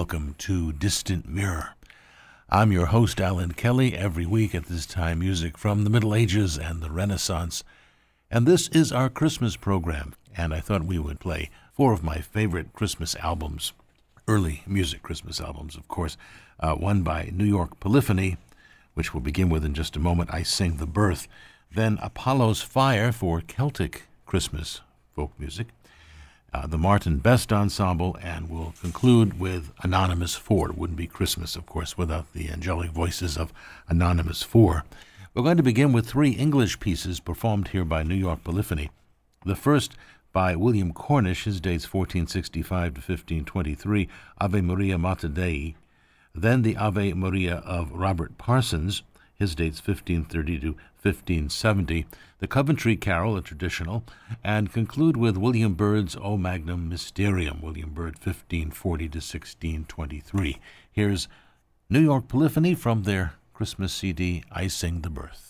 welcome to Distant Mirror. I'm your host, Alan Kelly. Every week at this time, music from the Middle Ages and the Renaissance. And this is our Christmas program, and I thought we would play four of my favorite Christmas albums, early music Christmas albums, of course. One by New York Polyphony, which we'll begin with in just a moment, I Sing the Birth. Then Apollo's Fire for Celtic Christmas folk music. The Martin Best Ensemble, and we'll conclude with Anonymous Four. It wouldn't be Christmas, of course, without the angelic voices of Anonymous Four. We're going to begin with three English pieces performed here by New York Polyphony. The first by William Cornish, his dates 1465 to 1523, Ave Maria Mater Dei. Then the Ave Maria of Robert Parsons, his dates 1530 to 1570, the Coventry Carol, a traditional, and conclude with William Byrd's O Magnum Mysterium, William Byrd, 1540 to 1623. Here's New York Polyphony from their Christmas CD, I Sing the Birth.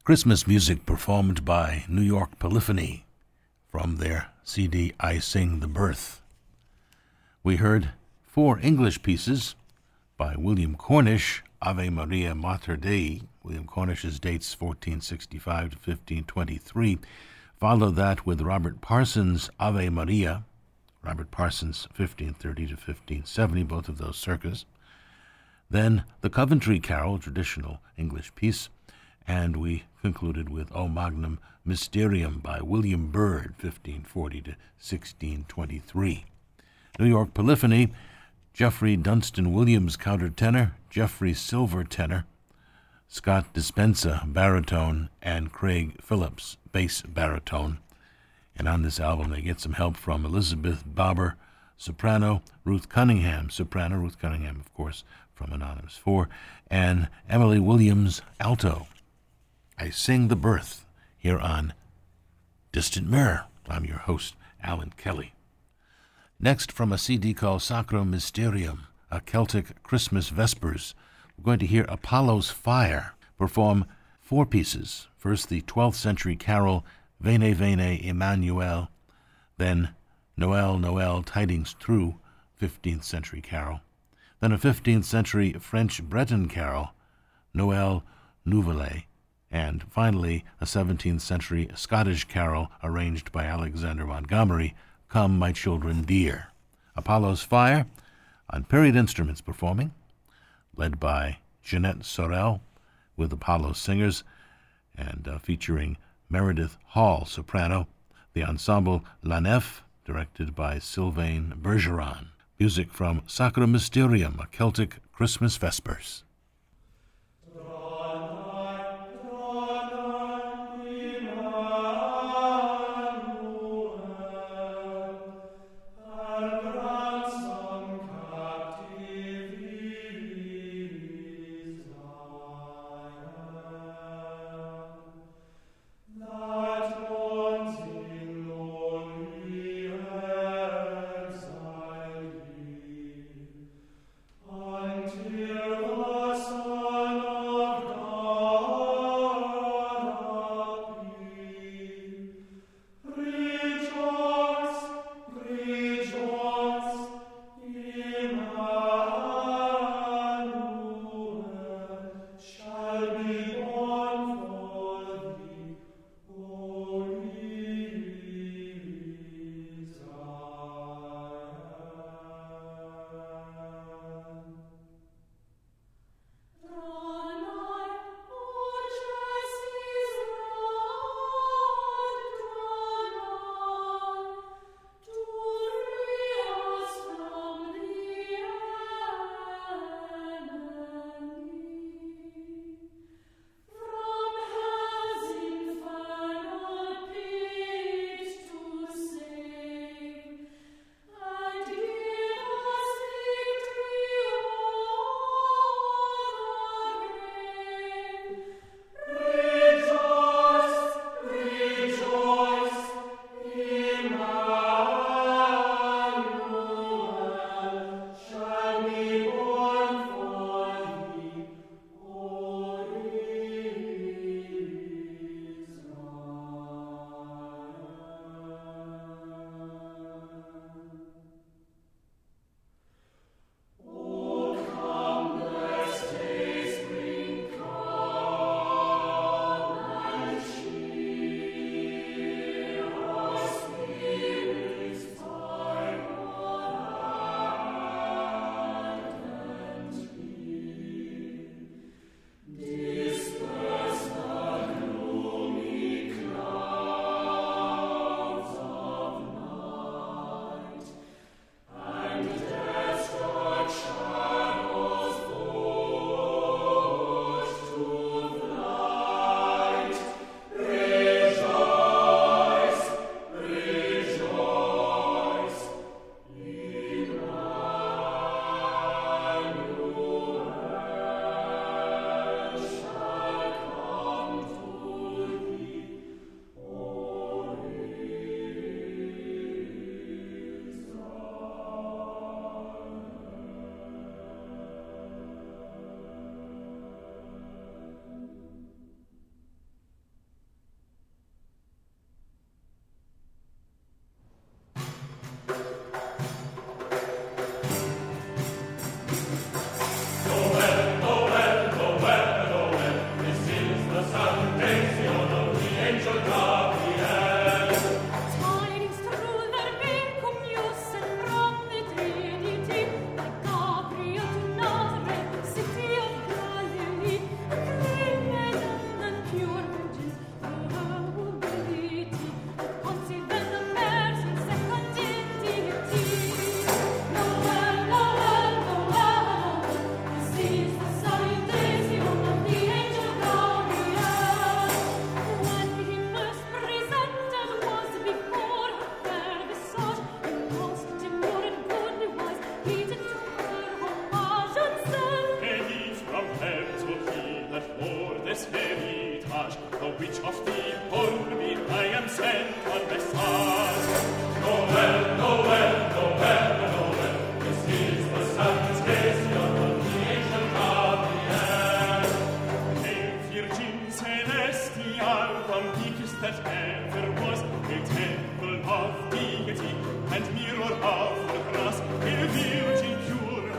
Christmas music performed by New York Polyphony from their CD I Sing the Birth. We heard 4 English pieces by William Cornish, Ave Maria Mater Dei. William Cornish's dates 1465 to 1523. Follow that with Robert Parsons' Ave Maria. Robert Parsons, 1530 to 1570, both of those circas. Then the Coventry Carol, traditional English piece, and we concluded with O Magnum Mysterium by William Byrd, 1540 to 1623. New York Polyphony, Geoffrey Dunstan Williams countertenor, Geoffrey Silver tenor, Scott Dispenza baritone, and Craig Phillips bass baritone. And on this album they get some help from Elizabeth Bauber, soprano, Ruth Cunningham, soprano, Ruth Cunningham, of course, from Anonymous 4, and Emily Williams, alto. I Sing the Birth here on Distant Mirror. I'm your host, Alan Kelly. Next, from a CD called Sacrum Mysterium, a Celtic Christmas Vespers, we're going to hear Apollo's Fire perform 4 pieces. First, the 12th century carol Vene Vene Emmanuel, then Noel Noel Tidings True, 15th century carol, then a 15th century French Breton carol, Noel Nouvelle, and finally a 17th century Scottish carol arranged by Alexander Montgomery, Come My Children Dear. Apollo's Fire, on period instruments performing, led by Jeanette Sorel with Apollo Singers, and featuring Meredith Hall, soprano, the ensemble La Nef, directed by Sylvain Bergeron. Music from Sacrum Mysterium, a Celtic Christmas Vespers. Until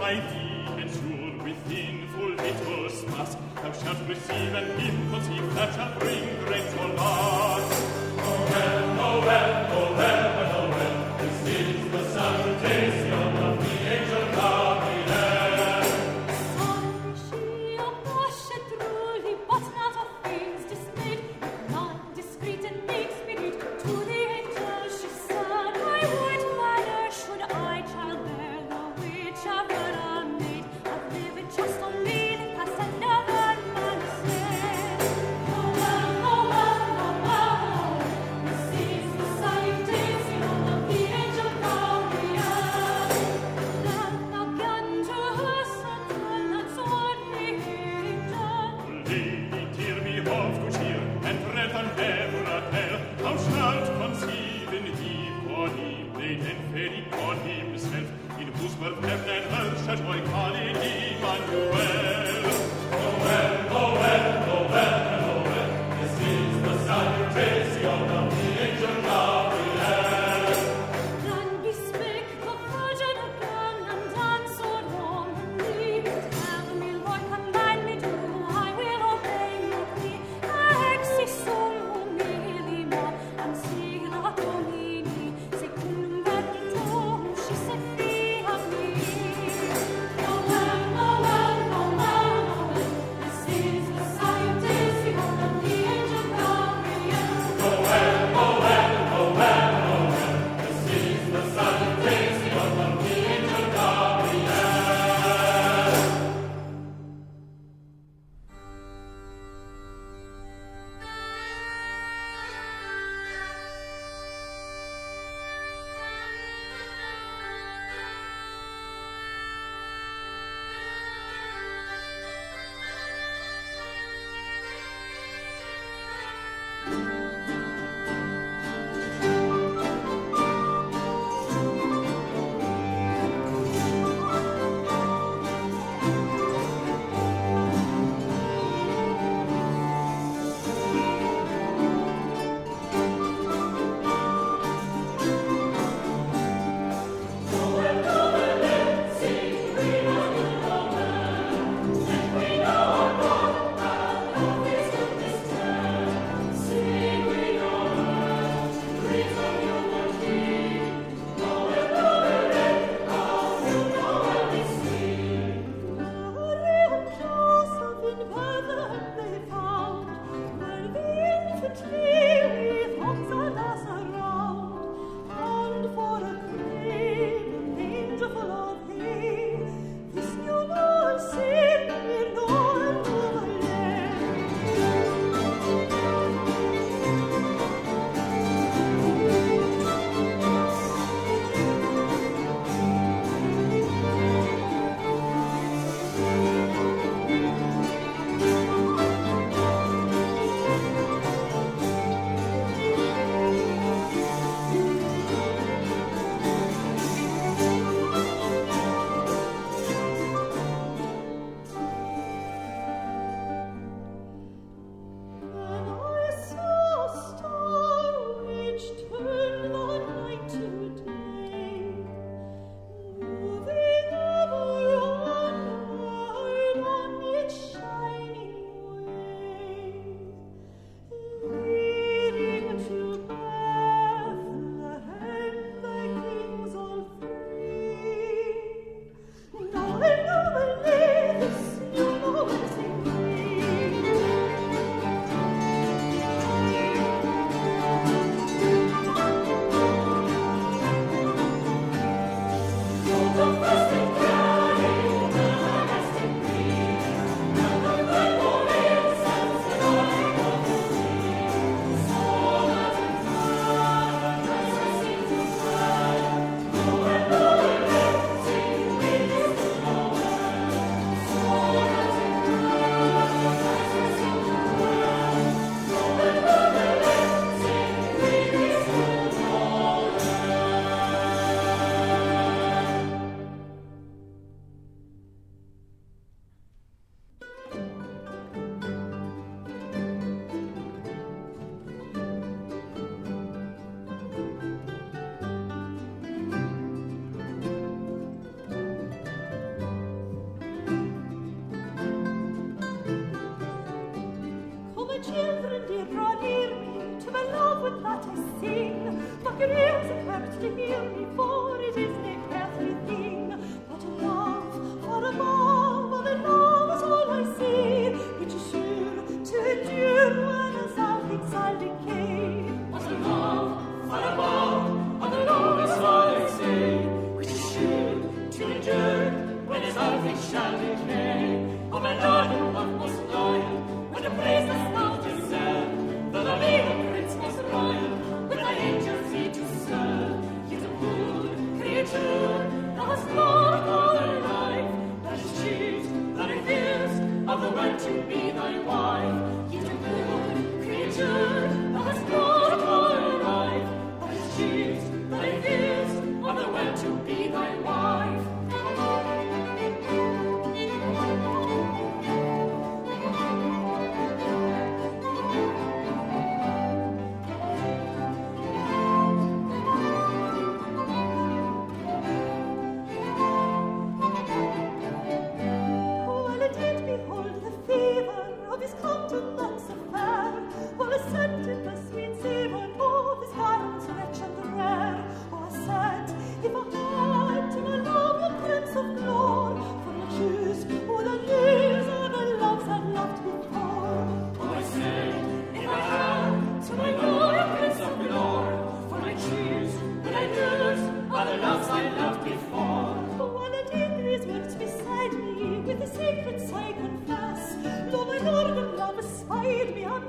by thee, ensured within full Vitus mass, thou shalt receive and him conceive that shall bring great solace. Oh well, oh well, oh well, oh well, this is the salutation of the angel Gabriel. Sorry she of blush and truly, but not of things dismayed, not discreet and meek spirit, to the angel she said, I would rather should I child bear the which I've ever made, I've lived just on me, the past and never man said. Oh well, oh well, oh well, oh well, this is the salutation of the angel Gabriel. Then again to her Satan answered the angel, Lady, dear me of good cheer, and return never a tale. Thou shalt conceive in thee, for he played and fairy on himself, in whose birth heaven and earth shall joy calling Emmanuel. Oh well, oh well, oh well, oh well, this is the salutation of the angel Gabriel. Then bespake the Virgin again, and answered warmly, tell me, Lord, command me to, I will obey your plea. Exi sum humilima, and signa Domini, secundum verbum tuum, she said, fie a me. Oh well, oh well, oh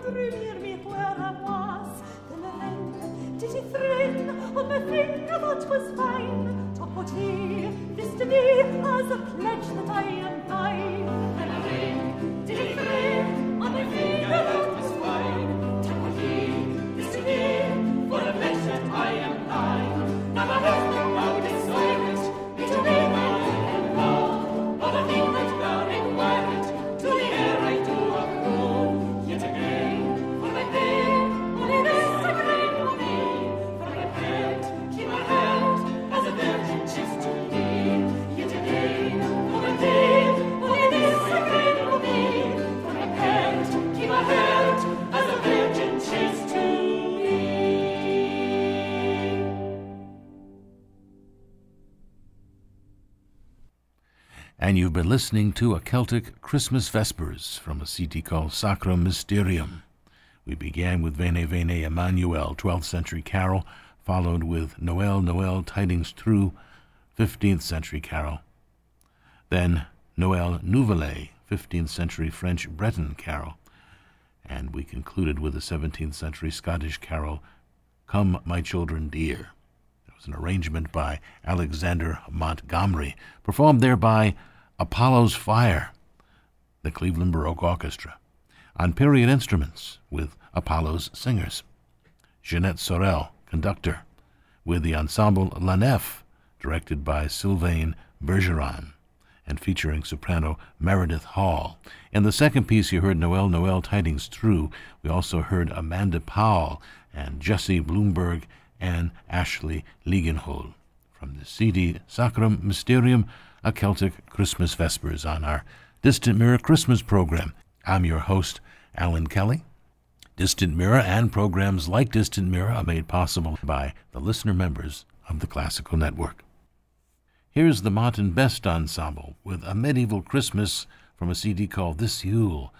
prevenir me where I was. Then a hand did he threaten on my finger that was fine. To put he this to me as a pledge that I am thine. Then a hand did he threaten on my finger that was fine. To put he this to me for a pledge that I am thine. Now I have no now decided me to be my own law. But I think that thou require it to the air I do approve. Yet again, for my pain, only this I crave for thee. For my pet, keep my hand as a virgin chaste to thee. Yet again, for my pain, only this I crave for thee. For my pet, keep my hand as a virgin chaste to thee. And you've been listening to a Celtic Christmas Vespers from a CD called Sacrum Mysterium. We began with Vene Vene Emmanuel, 12th century carol, followed with Noel Noel Tidings True, 15th century carol. Then Noel Nouvelle, 15th century French Breton carol. And we concluded with the 17th century Scottish carol, Come My Children Dear. It was an arrangement by Alexander Montgomery, performed there by Apollo's Fire, the Cleveland Baroque Orchestra, on period instruments with Apollo's Singers. Jeanette Sorel, conductor, with the ensemble La Nef, directed by Sylvain Bergeron, and featuring soprano Meredith Hall. In the second piece, you heard Noel Noel Tidings True. We also heard Amanda Powell and Jessie Bloomberg and Ashley Liegenhol from the CD Sacrum Mysterium, a Celtic Christmas Vespers on our Distant Mirror Christmas program. I'm your host, Alan Kelly. Distant Mirror and programs like Distant Mirror are made possible by the listener members of the Classical Network. Here's the Martin Best Ensemble with A Medieval Christmas from a CD called This Yule.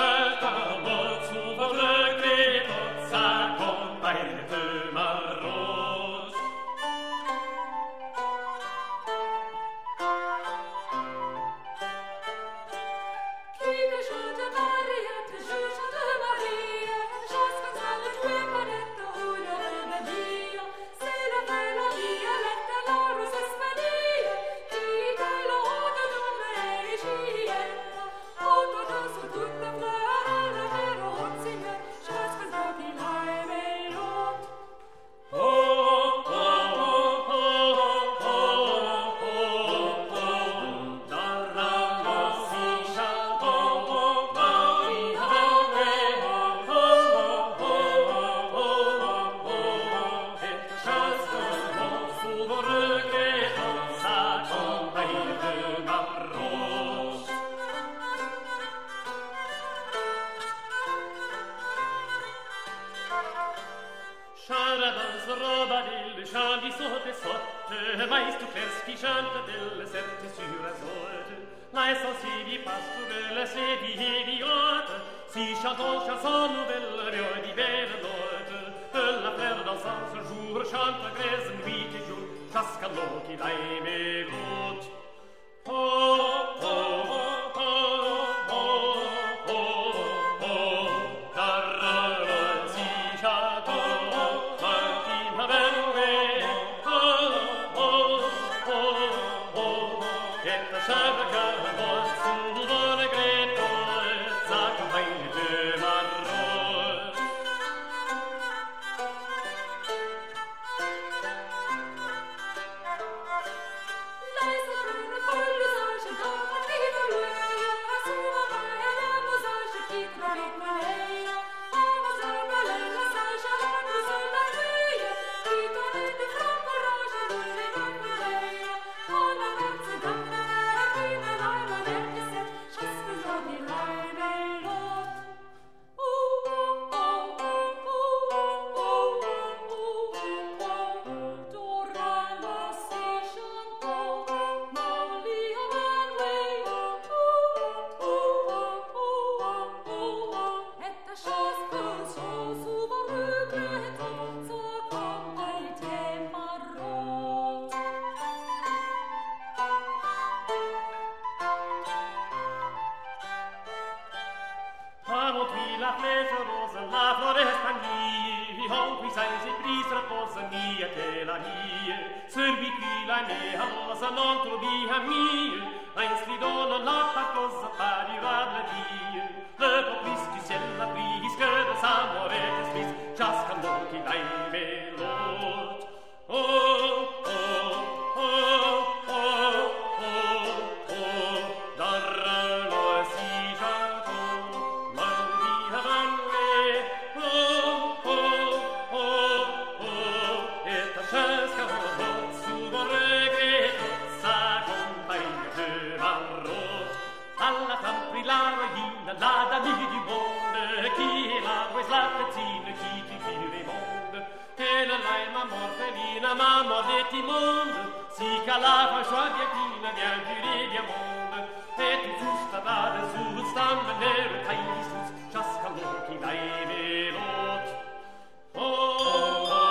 Marron roba delle scialli sotto sotto, mais tu peschi chante delle sette sur azote, la essensi di pasture, se di idiote, si chanton chanson nouvelle, rioi di belle note, la fleur dansant ce jour, chante grèze nuit et jour, chascalot qui l'aille mégote. Oh, oh, oh, oh, oh, oh, oh, darre si chateau, qui m'avait oh, oh, oh, oh, et ta chèvre que moi, sous le regret, sa campagne de marron. La flèche rose, la floresta mie, en puissance et prise repose mia che la mie, celui qui la mea rosa non trovi a mie, un stridon non la cosa parira la vie, le caprice du ciel la brise que de sa mort est esprit, chascando qui la melot. Oh, oh, oh, oh, oh, oh, darrelo si giacomo, la dame du monde, qui est la rose, la petite, qui figure les mondes. Et le laime à morpheline, maman des immondes, si qu'à la fin choix bien bien puré bien monde. Et tu fous ta bade sous, stand nere taillis, chascalot qui l'aime l'autre. Oh, oh, oh.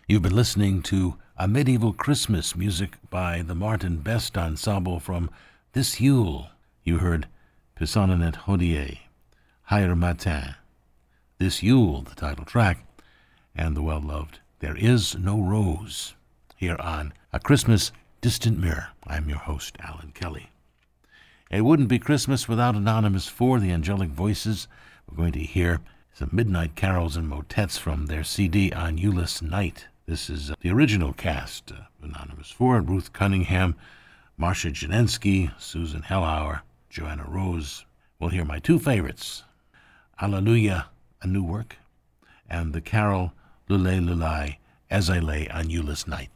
You've been listening to A Medieval Christmas, music by the Martin Best Ensemble from This Yule. You heard Pisannet Hodier, Hier Matin, This Yule, the title track, and the well-loved There Is No Rose, here on A Christmas Distant Mirror. I'm your host, Alan Kelly. It wouldn't be Christmas without Anonymous 4, the Angelic Voices. We're going to hear some midnight carols and motets from their CD On Euless Night. This is the original cast, Anonymous 4, Ruth Cunningham, Marcia Janensky, Susan Hellauer, Joanna Rose. We'll hear my two favorites, Alleluia, a new work, and the carol Lulay Lulay, As I Lay on Euless Night.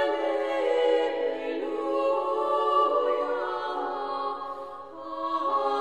Alleluia.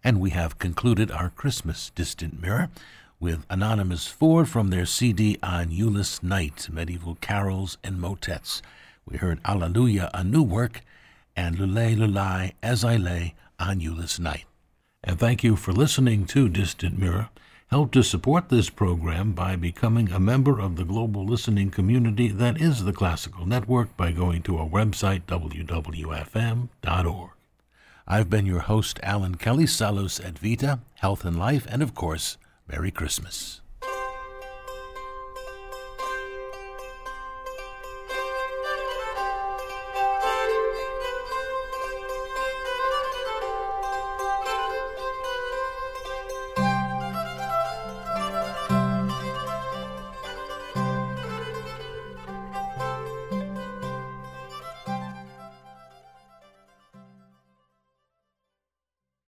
And we have concluded our Christmas Distant Mirror with Anonymous 4 from their CD On Euless Night, Medieval Carols and Motets. We heard Alleluia, a New Work, and Lulay Lulay, As I Lay on Euless Night. And thank you for listening to Distant Mirror. Help to support this program by becoming a member of the global listening community that is the Classical Network by going to our website, www.fm.org. I've been your host, Alan Kelly. Salus et Vita, health and life, and of course, Merry Christmas.